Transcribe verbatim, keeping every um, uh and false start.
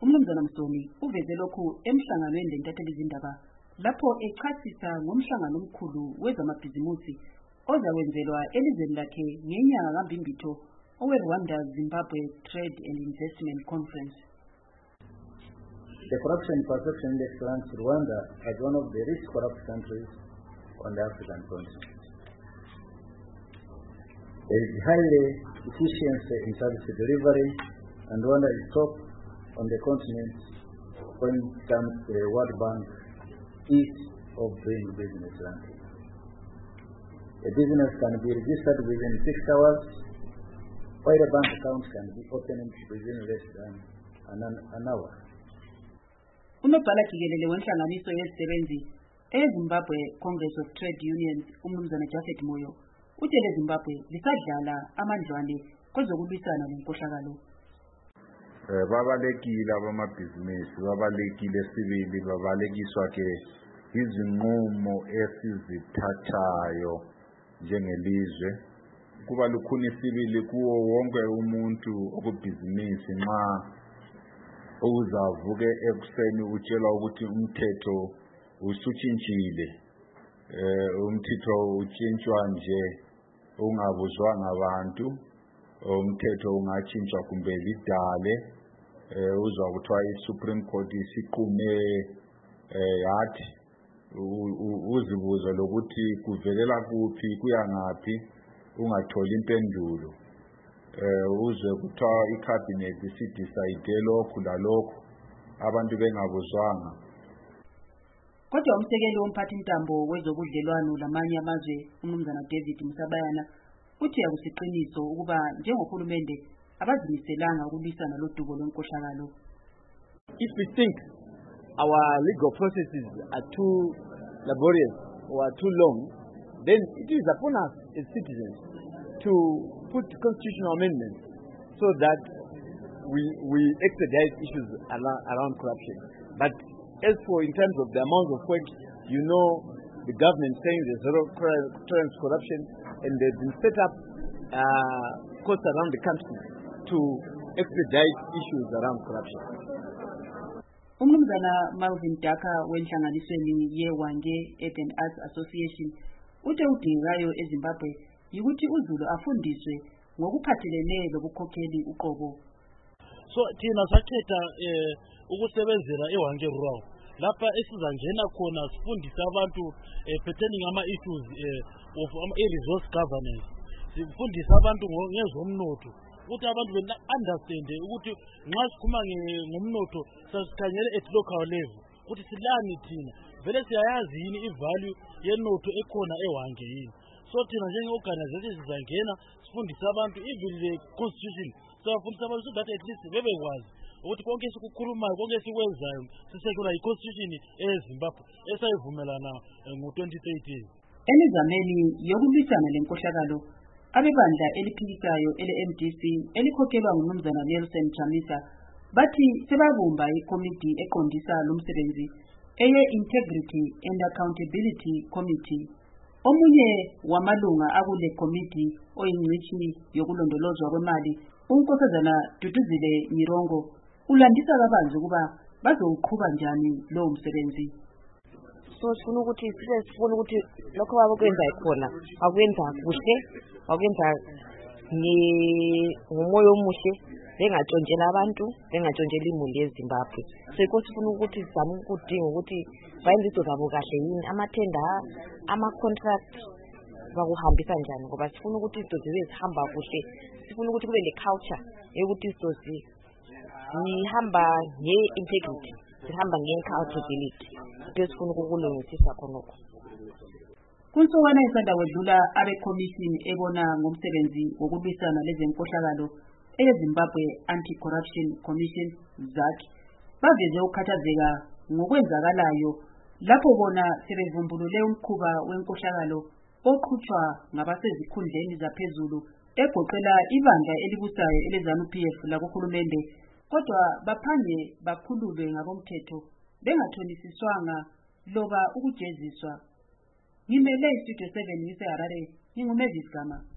uMnumzana Msoni uveze lokhu emhlanganweni lentatheli izindaba lapho echasisa ngomhlangano omkhulu wezamabhizimusi ozawenzelwa elizweni lakhe ngenyanga kaMbimbitho owe-Rwanda Zimbabwe Trade and Investment Conference. The Corruption Perception Index ranks Rwanda as one of the least corrupt countries on the African continent. There is highly efficiency in service delivery, and Rwanda is top on the continent when it comes to the World Bank Ease of Doing Business ranking. A business can be registered within six hours, while a bank account can be opened within less than an, an hour. Unobhala jikelele wenhlanganiso yezisebenzi eZimbabwe Congress of Trade Unions uMnumzana Japhet Moyo utshele Zimbabwe lisadlala amandlwane kwezokulwisana nenkohlakalo. Eh babalekile abamabhizinisi babalekile sibili babalekiswa ke izinqumo esizithathayo njengelizwe kuba lukhuni sibili kuwo wonke umuntu okubhizinisi nxa uzavuke ekuseni utshela ukuthi umthetho usutshintshile eh umthetho utshintshwa nje ungabuzwanga abantu umthetho ungachintshwa kumbe lidale eh uzwa kuthiwa iSupreme Court isiqume eh yathi uzibuza lokuthi kuvelela kuphi kuya ngaphi ungatholi impendulo eh uzwe kuthiwa icabinet isidecide lokhu lalokhu abantu bengabuzwanga. Kodwa umsekeli womphathi intambo wezobudlelwano lamanye amazwe uMnumzana David Musabayana uthi akusiqiniso ukuba njengohulumende abazimiselanga ukulwisana lodubo lwenkohlakalo. If we think our legal processes are too laborious or are too long, then it is upon us as citizens to put constitutional amendments so that we we expedite issues around, around corruption. But as for in terms of the amount of work, you know, the government saying there's zero tolerance corruption, and they've been set up uh, courts around the country to expedite issues around corruption. uMnumzana Malvin Daka wenhlanganisweni yeWange Urban Arts Association uthe udingayo eZimbabwe yikuthi uZulu afundiswe ngokuphathelene lobukhokheli uqobo. So thina sakhetha eh ukusebenzela eWange Rural lapha esizanjena khona sifundisa abantu eh pertaining ama issues eh of a resource governance. Sifundisa abantu ngezomnotho ukuthi abantu be understand ukuthi nxa sikhuma ngomnotho sasikhangele at local level ukuthi silani thina vele siyayazi yini ivalue yenotho ekhona eWange yini. So thina njenge organization sizangena sifundisa abantu even the constitution sifundisa abantu so that at least bebekwazi ukuthi konke sikukhulumayo konke sikwenzayo sisekela iconstitution eZimbabwe esayivumelana ngo twenty thirteen. Emizameni yokulwisana lenkohlakalo abebandla eliphikisayo ele-M D C elikhokhelwa nguMnumzana Nelson Chamisa bathi sebabumba ikomiti eqondisa lomsebenzi eye Integrity and Accountability Committee. Omunye wamalunga akule komiti oyingcishi yokulondolozwa kwemali uNkosazana Duduzile Nyirongo ulandisa kabanzi ukuba bazowuqhuba njani lo msebenzi. So sifuna ukuthi sifuna ukuthi lokho abakwenza ikhona akwenza kuhle akwenza ni ngomoya omuhle bengatshontshela abantu bengatshontshela imuli yeZimbabwe. So inkosi sifuna ukuthi sizame ukudinga ukuthi bayenze izinto zabo kahle yini amathenda ama contract bakuhambisa njani ngoba sifuna ukuthi izinto zibe zihamba kuhle sifuna ukuthi kube le culture yokuthi izinto zi nihamba nge-integrity sihamba nge-accountability sifuna ukulungisisa khonokho. Kunsowana isanda wedlula abe commission ebona ngomsebenzi wokulwisana lezenkohlakalo eZimbabwe Anti-Corruption Commission ZAC baveze ukhathazeka ngokwenzakalayo lapho bona sebevumbulule umkhuba wenkohlakalo oqhutshwa ngabasezikhundleni zaphezulu egoqela ibandla elibusayo eleZANU-P F lakuhulumende kodwa baphange bakhululwe ngabomthetho bengathonisiswanga loba ukujeziswa. Ngimele Studio seven ngise Harare ngingumezisi Gama.